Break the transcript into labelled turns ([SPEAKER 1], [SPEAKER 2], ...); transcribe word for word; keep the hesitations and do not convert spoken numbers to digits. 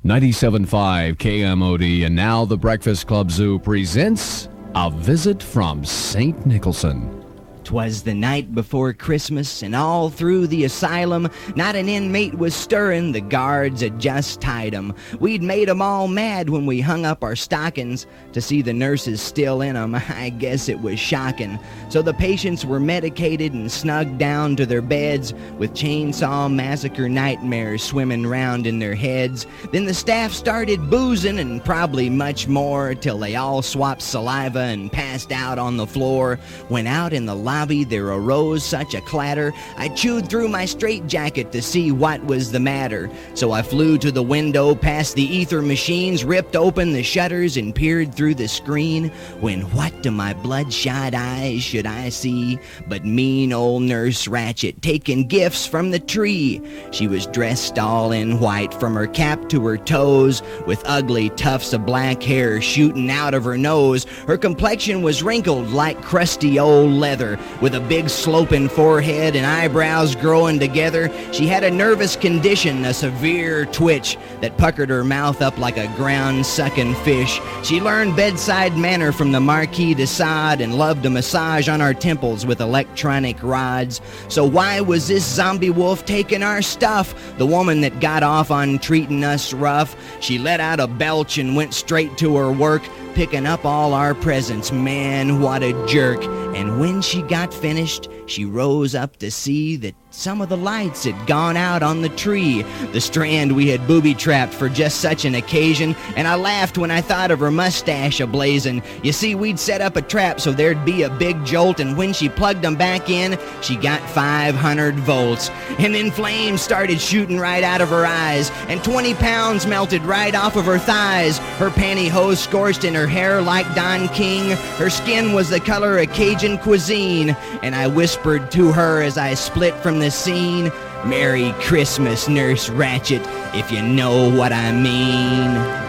[SPEAKER 1] ninety-seven point five K M O D, and now the Breakfast Club Zoo presents A Visit from Saint Nicholson.
[SPEAKER 2] 'Twas the night before Christmas, and all through the asylum, not an inmate was stirring, the guards had just tied 'em. We'd made 'em all mad when we hung up our stockings. To see the nurses still in 'em, I guess it was shocking. So the patients were medicated and snugged down to their beds, with chainsaw massacre nightmares swimming round in their heads. Then the staff started boozing and probably much more, till they all swapped saliva and passed out on the floor. When out in the lobby there arose such a clatter, I chewed through my straitjacket to see what was the matter. So I flew to the window past the ether machines, ripped open the shutters and peered through the screen, when what to my bloodshot eyes should I see but mean old Nurse Ratched taking gifts from the tree. She was dressed all in white from her cap to her toes, with ugly tufts of black hair shooting out of her nose. Her complexion was wrinkled like crusty old leather, with a big sloping forehead and eyebrows growing together. She had a nervous condition, a severe twitch that puckered her mouth up like a ground-sucking fish. She learned bedside manner from the Marquis de Sade and loved a massage on our temples with electronic rods. So why was this zombie wolf taking our stuff? The woman that got off on treating us rough. She let out a belch and went straight to her work, picking up all our presents. Man, what a jerk. And when she got finished, she rose up to see that some of the lights had gone out on the tree, the strand we had booby-trapped for just such an occasion, and I laughed when I thought of her mustache ablazing. You see, we'd set up a trap so there'd be a big jolt, and when she plugged them back in, she got five hundred volts. And then flames started shooting right out of her eyes, and twenty pounds melted right off of her thighs. Her pantyhose scorched in her hair like Don King. Her skin was the color of Cajun cuisine, and I whispered to her as I split from the scene, "Merry Christmas, Nurse Ratched, if you know what I mean."